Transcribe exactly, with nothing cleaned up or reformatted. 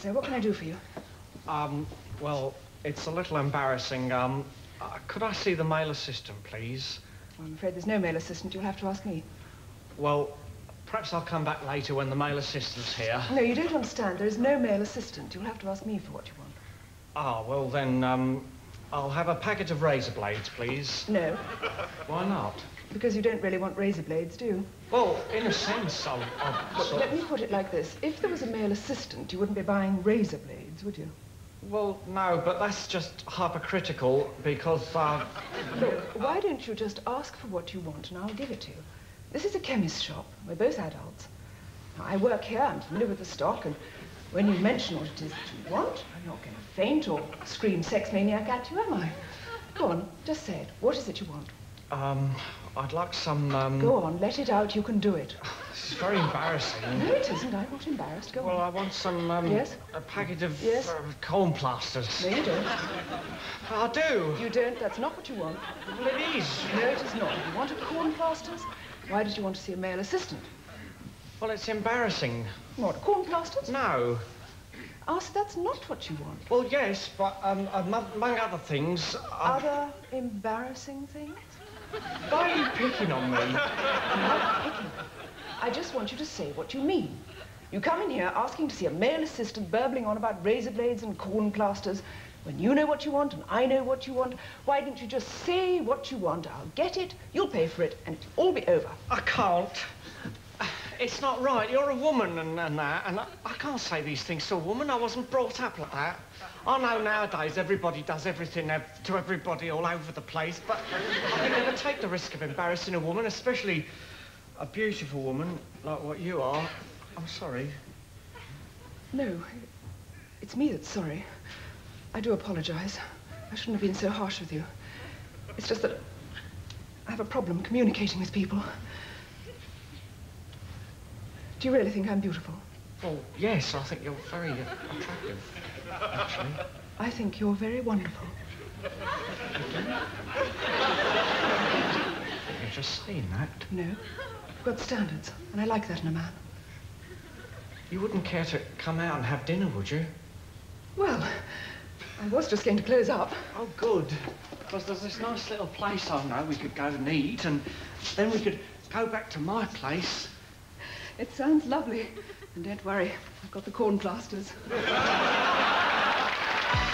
so. What can I do for you? Um, well, it's a little embarrassing. Um, uh, could I see the male assistant, please? Well, I'm afraid there's no male assistant. You'll have to ask me. Well, perhaps I'll come back later when the male assistant's here. No, you don't understand. There is no male assistant. You'll have to ask me for what you want. Ah, well then, um, I'll have a packet of razor blades, please. No. Why not? Because you don't really want razor blades, do you? Well, in a sense, I'll... I'll Look, sort let of... me put it like this. If there was a male assistant, you wouldn't be buying razor blades, would you? Well, no, but that's just hypocritical because, uh... Look, why don't you just ask for what you want and I'll give it to you? This is a chemist's shop. We're both adults. Now, I work here. I'm familiar with the stock, and when you mention what it is that you want, I'm not going to faint or scream sex maniac at you, am I? Go on, just say it. What is it you want? Um, I'd like some, um... Go on, let it out. You can do it. This is very embarrassing. No, it isn't. I'm not embarrassed. Go well, on. Well, I want some, um... Yes? A packet of... Yes? Uh, corn plasters. No, you don't. I do. You don't. That's not what you want. Well, it is. No, it is not. You want a corn plasters? Why did you want to see a male assistant? Well, it's embarrassing. What, corn plasters? No. Oh, so that's not what you want. Well, yes, but um, among among other things... Uh, Other embarrassing things? Why are you picking on me? I'm not picking. I just want you to say what you mean. You come in here asking to see a male assistant burbling on about razor blades and corn plasters. When you know what you want and I know what you want, why don't you just say what you want? I'll get it, you'll pay for it, and it'll all be over. I can't. It's not right. You're a woman and, and that, and I, I can't say these things to a woman. I wasn't brought up like that. I know nowadays everybody does everything ev to everybody all over the place, but I could never take the risk of embarrassing a woman, especially a beautiful woman like what you are. I'm sorry. No, it's me that's sorry. I do apologize. I shouldn't have been so harsh with you. It's just that I have a problem communicating with people. Do you really think I'm beautiful? Well, yes, I think you're very attractive, actually. I think you're very wonderful. You're just saying that? No. I've got standards, and I like that in a man. You wouldn't care to come out and have dinner, would you? Well, I was just going to close up. Oh, good. Because there's this nice little place I know we could go and eat, and then we could go back to my place. It sounds lovely. And don't worry, I've got the corn plasters.